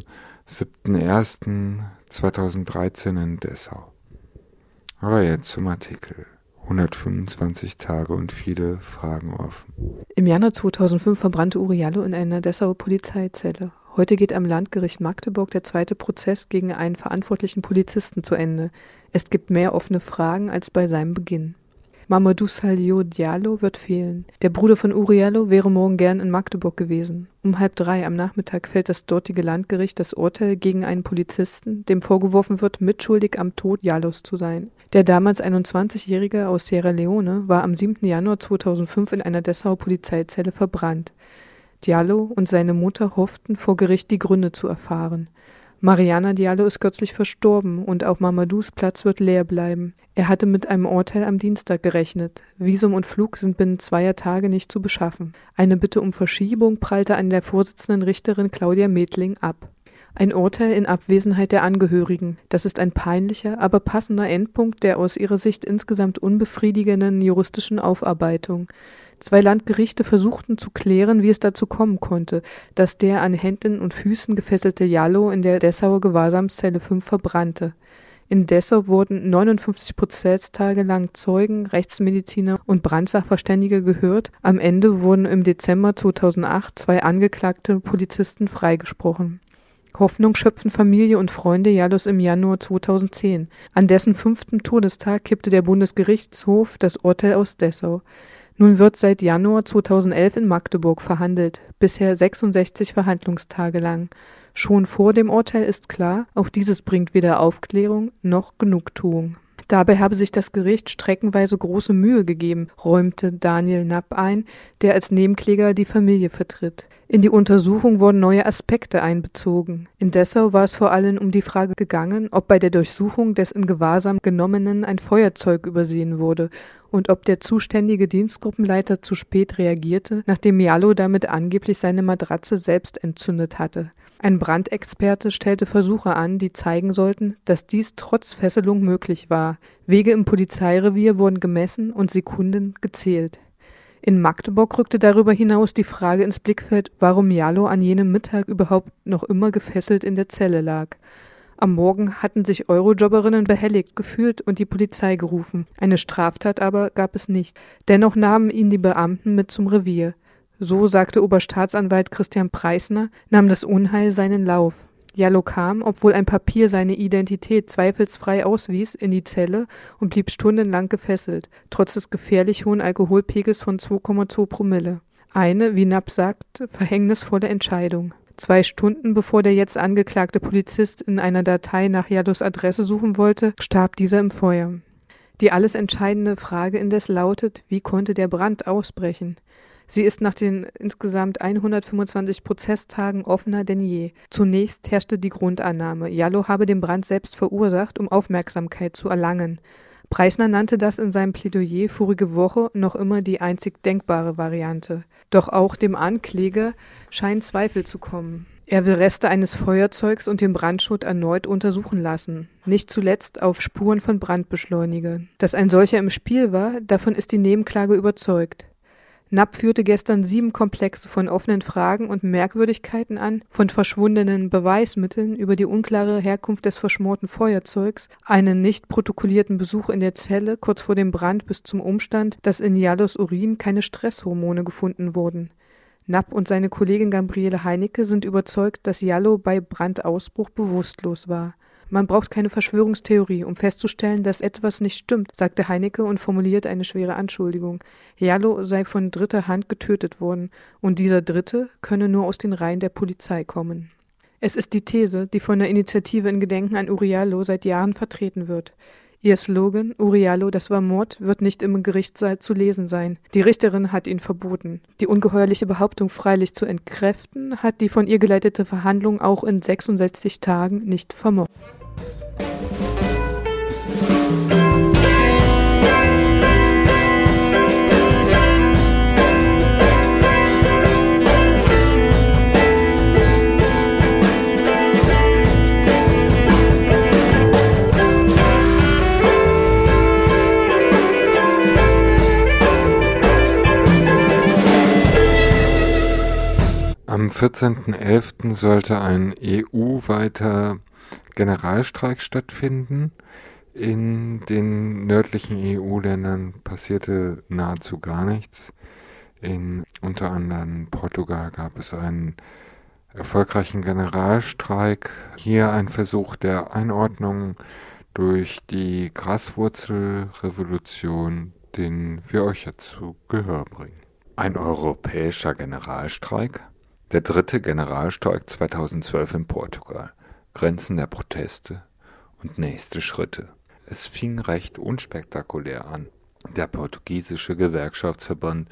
7.1.2013 in Dessau. Aber jetzt zum Artikel. 125 Tage und viele Fragen offen. Im Januar 2005 verbrannte Uri Jallo in einer Dessauer Polizeizelle. Heute geht am Landgericht Magdeburg der zweite Prozess gegen einen verantwortlichen Polizisten zu Ende. Es gibt mehr offene Fragen als bei seinem Beginn. Mamadou Salio Diallo wird fehlen. Der Bruder von Uri Jallo wäre morgen gern in Magdeburg gewesen. Um 2:30 am Nachmittag fällt das dortige Landgericht das Urteil gegen einen Polizisten, dem vorgeworfen wird, mitschuldig am Tod Jallos zu sein. Der damals 21-Jährige aus Sierra Leone war am 7. Januar 2005 in einer Dessauer Polizeizelle verbrannt. Diallo und seine Mutter hofften, vor Gericht die Gründe zu erfahren. Mariana Diallo ist kürzlich verstorben und auch Mamadous Platz wird leer bleiben. Er hatte mit einem Urteil am Dienstag gerechnet. Visum und Flug sind binnen 2 Tage nicht zu beschaffen. Eine Bitte um Verschiebung prallte an der Vorsitzenden Richterin Claudia Medling ab. Ein Urteil in Abwesenheit der Angehörigen. Das ist ein peinlicher, aber passender Endpunkt der aus ihrer Sicht insgesamt unbefriedigenden juristischen Aufarbeitung. 2 Landgerichte versuchten zu klären, wie es dazu kommen konnte, dass der an Händen und Füßen gefesselte Jallo in der Dessauer Gewahrsamszelle 5 verbrannte. In Dessau wurden 59 Prozesstage lang Zeugen, Rechtsmediziner und Brandsachverständige gehört. Am Ende wurden im Dezember 2008 2 angeklagte Polizisten freigesprochen. Hoffnung schöpfen Familie und Freunde Jallos im Januar 2010. An dessen 5. Todestag kippte der Bundesgerichtshof das Urteil aus Dessau. Nun wird seit Januar 2011 in Magdeburg verhandelt, bisher 66 Verhandlungstage lang. Schon vor dem Urteil ist klar, auch dieses bringt weder Aufklärung noch Genugtuung. Dabei habe sich das Gericht streckenweise große Mühe gegeben, räumte Daniel Napp ein, der als Nebenkläger die Familie vertritt. In die Untersuchung wurden neue Aspekte einbezogen. In Dessau war es vor allem um die Frage gegangen, ob bei der Durchsuchung des in Gewahrsam Genommenen ein Feuerzeug übersehen wurde und ob der zuständige Dienstgruppenleiter zu spät reagierte, nachdem Jallo damit angeblich seine Matratze selbst entzündet hatte. Ein Brandexperte stellte Versuche an, die zeigen sollten, dass dies trotz Fesselung möglich war. Wege im Polizeirevier wurden gemessen und Sekunden gezählt. In Magdeburg rückte darüber hinaus die Frage ins Blickfeld, warum Jallo an jenem Mittag überhaupt noch immer gefesselt in der Zelle lag. Am Morgen hatten sich Eurojobberinnen behelligt gefühlt und die Polizei gerufen. Eine Straftat aber gab es nicht. Dennoch nahmen ihn die Beamten mit zum Revier. So sagte Oberstaatsanwalt Christian Preissner, nahm das Unheil seinen Lauf. Jallo kam, obwohl ein Papier seine Identität zweifelsfrei auswies, in die Zelle und blieb stundenlang gefesselt, trotz des gefährlich hohen Alkoholpegels von 2,2 Promille. Eine, wie Napp sagt, verhängnisvolle Entscheidung. 2 Stunden bevor der jetzt angeklagte Polizist in einer Datei nach Jallos Adresse suchen wollte, starb dieser im Feuer. Die alles entscheidende Frage indes lautet, wie konnte der Brand ausbrechen? Sie ist nach den insgesamt 125 Prozesstagen offener denn je. Zunächst herrschte die Grundannahme, Jallo habe den Brand selbst verursacht, um Aufmerksamkeit zu erlangen. Preissner nannte das in seinem Plädoyer vorige Woche noch immer die einzig denkbare Variante. Doch auch dem Ankläger scheinen Zweifel zu kommen. Er will Reste eines Feuerzeugs und den Brandschutt erneut untersuchen lassen, nicht zuletzt auf Spuren von Brandbeschleunigern. Dass ein solcher im Spiel war, davon ist die Nebenklage überzeugt. Napp führte gestern 7 Komplexe von offenen Fragen und Merkwürdigkeiten an, von verschwundenen Beweismitteln über die unklare Herkunft des verschmorten Feuerzeugs, einen nicht protokollierten Besuch in der Zelle kurz vor dem Brand bis zum Umstand, dass in Jallos Urin keine Stresshormone gefunden wurden. Napp und seine Kollegin Gabriele Heinecke sind überzeugt, dass Jallo bei Brandausbruch bewusstlos war. Man braucht keine Verschwörungstheorie, um festzustellen, dass etwas nicht stimmt, sagte Heinecke und formuliert eine schwere Anschuldigung. Jallo sei von dritter Hand getötet worden und dieser Dritte könne nur aus den Reihen der Polizei kommen. Es ist die These, die von der Initiative in Gedenken an Uriallo seit Jahren vertreten wird. Ihr Slogan, Uriallo, das war Mord, wird nicht im Gerichtssaal zu lesen sein. Die Richterin hat ihn verboten. Die ungeheuerliche Behauptung freilich zu entkräften, hat die von ihr geleitete Verhandlung auch in 66 Tagen nicht vermocht. Am 14.11. sollte ein EU-weiter Generalstreik stattfinden. In den nördlichen EU-Ländern passierte nahezu gar nichts. In unter anderem Portugal gab es einen erfolgreichen Generalstreik. Hier ein Versuch der Einordnung durch die Graswurzelrevolution, den wir euch jetzt zu Gehör bringen. Ein europäischer Generalstreik? Der dritte Generalstreik 2012 in Portugal. Grenzen der Proteste und nächste Schritte. Es fing recht unspektakulär an. Der portugiesische Gewerkschaftsverband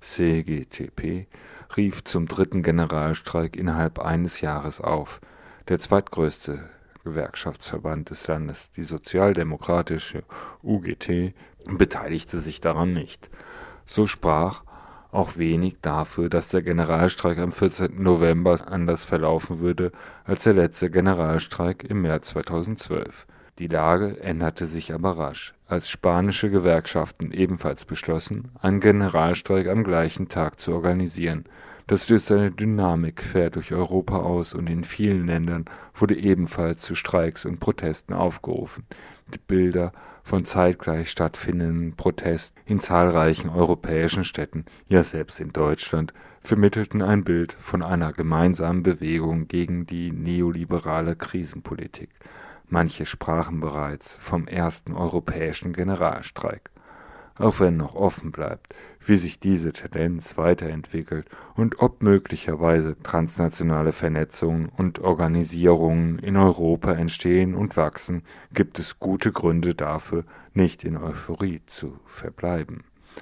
CGTP rief zum dritten Generalstreik innerhalb eines Jahres auf. Der zweitgrößte Gewerkschaftsverband des Landes, die sozialdemokratische UGT, beteiligte sich daran nicht. So sprach auch wenig dafür, dass der Generalstreik am 14. November anders verlaufen würde als der letzte Generalstreik im März 2012. Die Lage änderte sich aber rasch, als spanische Gewerkschaften ebenfalls beschlossen, einen Generalstreik am gleichen Tag zu organisieren. Das löste eine Dynamik quer durch Europa aus und in vielen Ländern wurde ebenfalls zu Streiks und Protesten aufgerufen. Die Bilder von zeitgleich stattfindenden Protesten in zahlreichen europäischen Städten, ja selbst in Deutschland, vermittelten ein Bild von einer gemeinsamen Bewegung gegen die neoliberale Krisenpolitik. Manche sprachen bereits vom ersten europäischen Generalstreik. Auch wenn noch offen bleibt, wie sich diese Tendenz weiterentwickelt und ob möglicherweise transnationale Vernetzungen und Organisierungen in Europa entstehen und wachsen, gibt es gute Gründe dafür, nicht in Euphorie zu verbleiben.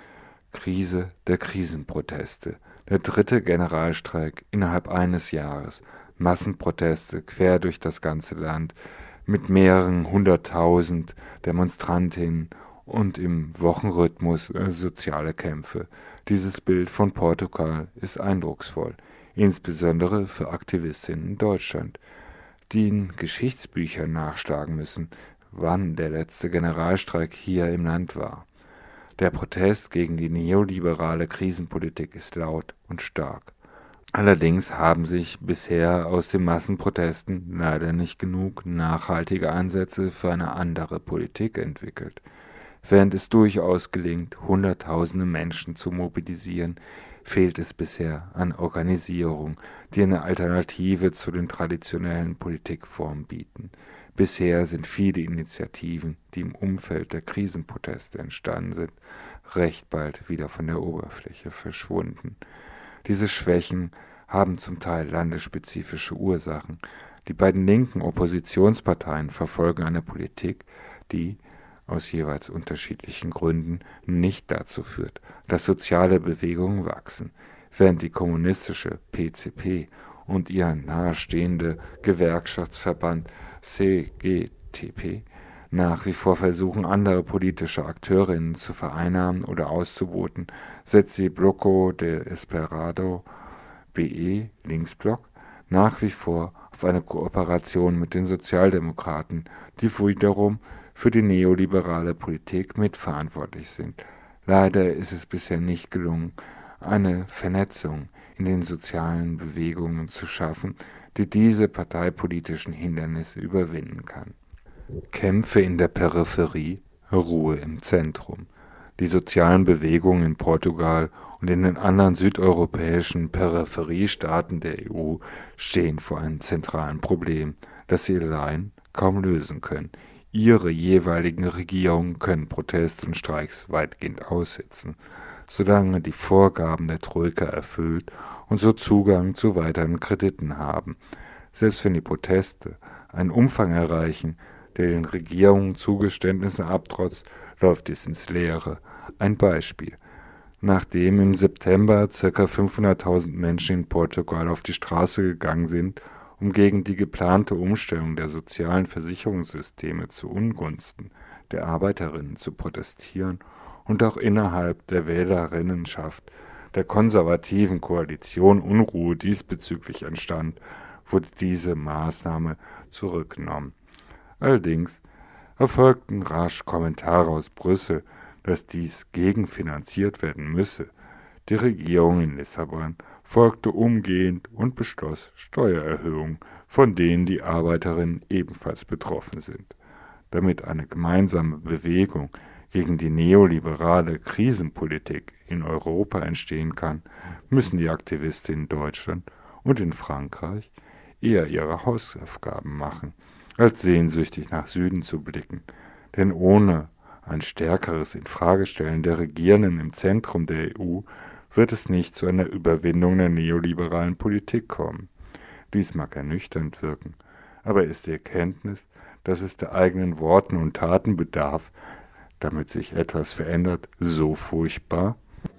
Krise der Krisenproteste. Der dritte Generalstreik innerhalb eines Jahres. Massenproteste quer durch das ganze Land mit mehreren 100.000 Demonstrantinnen und im Wochenrhythmus soziale Kämpfe. Dieses Bild von Portugal ist eindrucksvoll, insbesondere für Aktivistinnen in Deutschland, die in Geschichtsbüchern nachschlagen müssen, wann der letzte Generalstreik hier im Land war. Der Protest gegen die neoliberale Krisenpolitik ist laut und stark. Allerdings haben sich bisher aus den Massenprotesten leider nicht genug nachhaltige Ansätze für eine andere Politik entwickelt. Während es durchaus gelingt, Hunderttausende Menschen zu mobilisieren, fehlt es bisher an Organisierung, die eine Alternative zu den traditionellen Politikformen bieten. Bisher sind viele Initiativen, die im Umfeld der Krisenproteste entstanden sind, recht bald wieder von der Oberfläche verschwunden. Diese Schwächen haben zum Teil landesspezifische Ursachen. Die beiden linken Oppositionsparteien verfolgen eine Politik, die aus jeweils unterschiedlichen Gründen nicht dazu führt, dass soziale Bewegungen wachsen, während die kommunistische PCP und ihr nahestehende Gewerkschaftsverband CGTP nach wie vor versuchen, andere politische Akteurinnen zu vereinnahmen oder auszuboten, setzt die Bloco de Esquerda BE Linksblock nach wie vor auf eine Kooperation mit den Sozialdemokraten, die wiederum für die neoliberale Politik mitverantwortlich sind. Leider ist es bisher nicht gelungen, eine Vernetzung in den sozialen Bewegungen zu schaffen, die diese parteipolitischen Hindernisse überwinden kann. Kämpfe in der Peripherie, Ruhe im Zentrum. Die sozialen Bewegungen in Portugal und in den anderen südeuropäischen Peripheriestaaten der EU stehen vor einem zentralen Problem, das sie allein kaum lösen können. Ihre jeweiligen Regierungen können Proteste und Streiks weitgehend aussitzen, solange die Vorgaben der Troika erfüllt und so Zugang zu weiteren Krediten haben. Selbst wenn die Proteste einen Umfang erreichen, der den Regierungen Zugeständnisse abtrotzt, läuft dies ins Leere. Ein Beispiel. Nachdem im September ca. 500.000 Menschen in Portugal auf die Straße gegangen sind, um gegen die geplante Umstellung der sozialen Versicherungssysteme zu Ungunsten der Arbeiterinnen zu protestieren und auch innerhalb der Wählerinnenschaft der konservativen Koalition Unruhe diesbezüglich entstand, wurde diese Maßnahme zurückgenommen. Allerdings erfolgten rasch Kommentare aus Brüssel, dass dies gegenfinanziert werden müsse. Die Regierung in Lissabon folgte umgehend und beschloss Steuererhöhungen, von denen die Arbeiterinnen ebenfalls betroffen sind. Damit eine gemeinsame Bewegung gegen die neoliberale Krisenpolitik in Europa entstehen kann, müssen die Aktivistinnen in Deutschland und in Frankreich eher ihre Hausaufgaben machen, als sehnsüchtig nach Süden zu blicken. Denn ohne ein stärkeres Infragestellen der Regierenden im Zentrum der EU wird es nicht zu einer Überwindung der neoliberalen Politik kommen. Dies mag ernüchternd wirken, aber ist die Erkenntnis, dass es der eigenen Worten und Taten bedarf, damit sich etwas verändert, so furchtbar?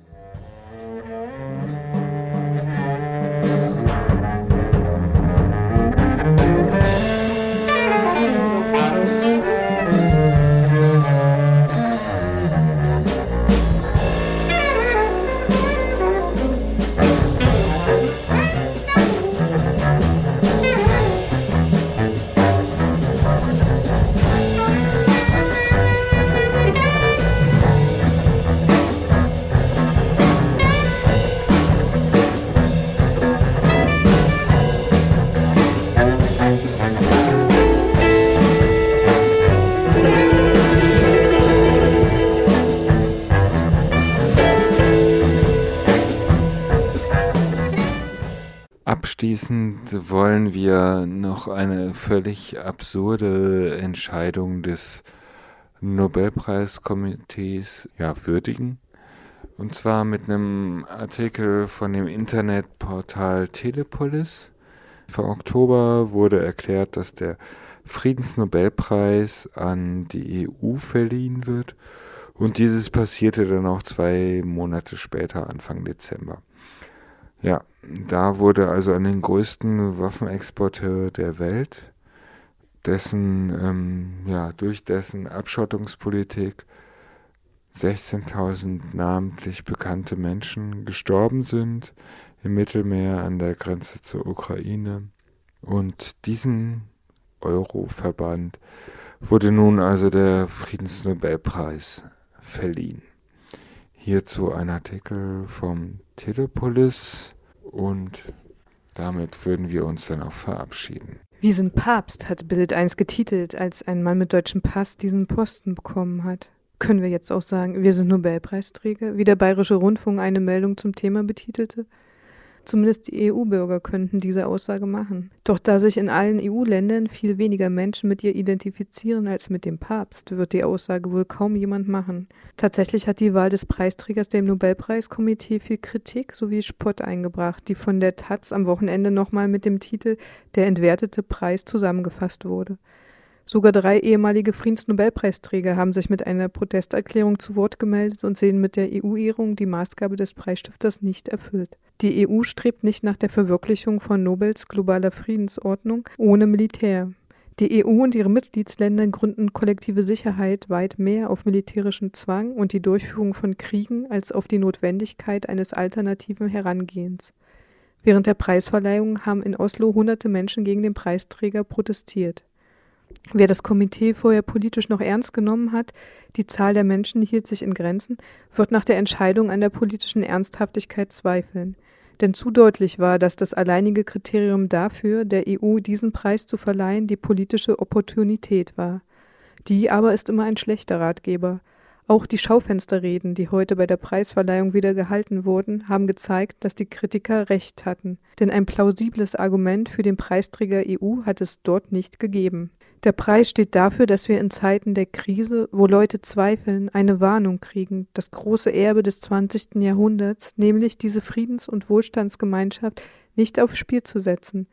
Abschließend wollen wir noch eine völlig absurde Entscheidung des Nobelpreiskomitees würdigen. Und zwar mit einem Artikel von dem Internetportal Telepolis. Vor Oktober wurde erklärt, dass der Friedensnobelpreis an die EU verliehen wird. Und dieses passierte dann auch 2 Monate später, Anfang Dezember. Ja, da wurde also an den größten Waffenexporteur der Welt, durch dessen Abschottungspolitik 16.000 namentlich bekannte Menschen gestorben sind im Mittelmeer an der Grenze zur Ukraine. Und diesem Euroverband wurde nun also der Friedensnobelpreis verliehen. Hierzu ein Artikel vom Telepolis und damit würden wir uns dann auch verabschieden. Wir sind Papst, hat Bild 1 getitelt, als ein Mann mit deutschem Pass diesen Posten bekommen hat. Können wir jetzt auch sagen, wir sind Nobelpreisträger, wie der Bayerische Rundfunk eine Meldung zum Thema betitelte? Zumindest die EU-Bürger könnten diese Aussage machen. Doch da sich in allen EU-Ländern viel weniger Menschen mit ihr identifizieren als mit dem Papst, wird die Aussage wohl kaum jemand machen. Tatsächlich hat die Wahl des Preisträgers dem Nobelpreiskomitee viel Kritik sowie Spott eingebracht, die von der Taz am Wochenende nochmal mit dem Titel »Der entwertete Preis« zusammengefasst wurde. Sogar 3 ehemalige Friedensnobelpreisträger haben sich mit einer Protesterklärung zu Wort gemeldet und sehen mit der EU-Ehrung die Maßgabe des Preisstifters nicht erfüllt. Die EU strebt nicht nach der Verwirklichung von Nobels globaler Friedensordnung ohne Militär. Die EU und ihre Mitgliedsländer gründen kollektive Sicherheit weit mehr auf militärischen Zwang und die Durchführung von Kriegen als auf die Notwendigkeit eines alternativen Herangehens. Während der Preisverleihung haben in Oslo hunderte Menschen gegen den Preisträger protestiert. Wer das Komitee vorher politisch noch ernst genommen hat, die Zahl der Menschen hielt sich in Grenzen, wird nach der Entscheidung an der politischen Ernsthaftigkeit zweifeln. Denn zu deutlich war, dass das alleinige Kriterium dafür, der EU diesen Preis zu verleihen, die politische Opportunität war. Die aber ist immer ein schlechter Ratgeber. Auch die Schaufensterreden, die heute bei der Preisverleihung wieder gehalten wurden, haben gezeigt, dass die Kritiker recht hatten. Denn ein plausibles Argument für den Preisträger EU hat es dort nicht gegeben. Der Preis steht dafür, dass wir in Zeiten der Krise, wo Leute zweifeln, eine Warnung kriegen, das große Erbe des 20. Jahrhunderts, nämlich diese Friedens- und Wohlstandsgemeinschaft, nicht aufs Spiel zu setzen.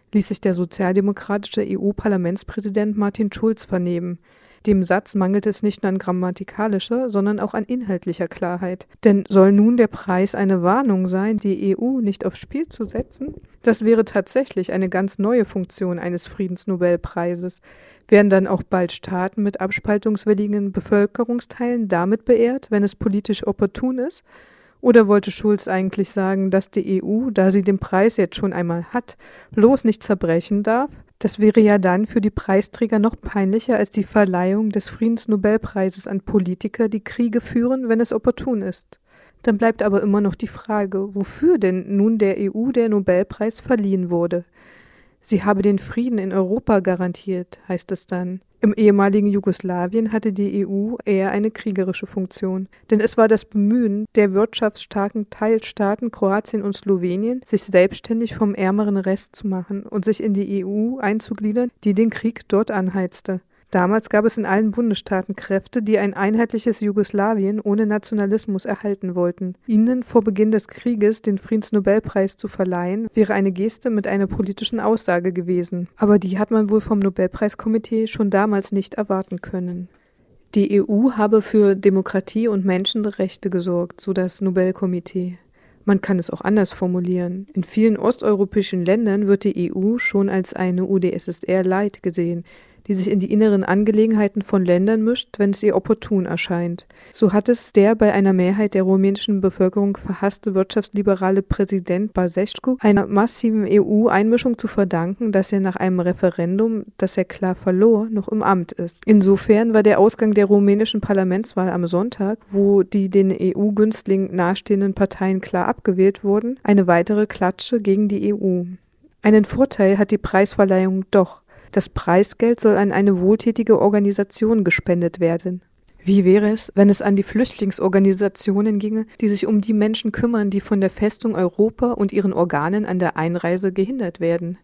ließ sich der sozialdemokratische EU-Parlamentspräsident Martin Schulz vernehmen. Dem Satz mangelt es nicht nur an grammatikalischer, sondern auch an inhaltlicher Klarheit. Denn soll nun der Preis eine Warnung sein, die EU nicht aufs Spiel zu setzen? Das wäre tatsächlich eine ganz neue Funktion eines Friedensnobelpreises. Werden dann auch bald Staaten mit abspaltungswilligen Bevölkerungsteilen damit beehrt, wenn es politisch opportun ist? Oder wollte Schulz eigentlich sagen, dass die EU, da sie den Preis jetzt schon einmal hat, bloß nicht zerbrechen darf? Das wäre ja dann für die Preisträger noch peinlicher als die Verleihung des Friedensnobelpreises an Politiker, die Kriege führen, wenn es opportun ist. Dann bleibt aber immer noch die Frage, wofür denn nun der EU der Nobelpreis verliehen wurde. Sie habe den Frieden in Europa garantiert, heißt es dann. Im ehemaligen Jugoslawien hatte die EU eher eine kriegerische Funktion. Denn es war das Bemühen der wirtschaftsstarken Teilstaaten Kroatien und Slowenien, sich selbstständig vom ärmeren Rest zu machen und sich in die EU einzugliedern, die den Krieg dort anheizte. Damals gab es in allen Bundesstaaten Kräfte, die ein einheitliches Jugoslawien ohne Nationalismus erhalten wollten. Ihnen vor Beginn des Krieges den Friedensnobelpreis zu verleihen, wäre eine Geste mit einer politischen Aussage gewesen. Aber die hat man wohl vom Nobelpreiskomitee schon damals nicht erwarten können. Die EU habe für Demokratie und Menschenrechte gesorgt, so das Nobelkomitee. Man kann es auch anders formulieren. In vielen osteuropäischen Ländern wird die EU schon als eine UdSSR Light gesehen, die sich in die inneren Angelegenheiten von Ländern mischt, wenn es ihr opportun erscheint. So hat es der bei einer Mehrheit der rumänischen Bevölkerung verhasste wirtschaftsliberale Präsident Băsescu einer massiven EU-Einmischung zu verdanken, dass er nach einem Referendum, das er klar verlor, noch im Amt ist. Insofern war der Ausgang der rumänischen Parlamentswahl am Sonntag, wo die den EU-Günstlingen nahestehenden Parteien klar abgewählt wurden, eine weitere Klatsche gegen die EU. Einen Vorteil hat die Preisverleihung doch. Das Preisgeld soll an eine wohltätige Organisation gespendet werden. Wie wäre es, wenn es an die Flüchtlingsorganisationen ginge, die sich um die Menschen kümmern, die von der Festung Europa und ihren Organen an der Einreise gehindert werden?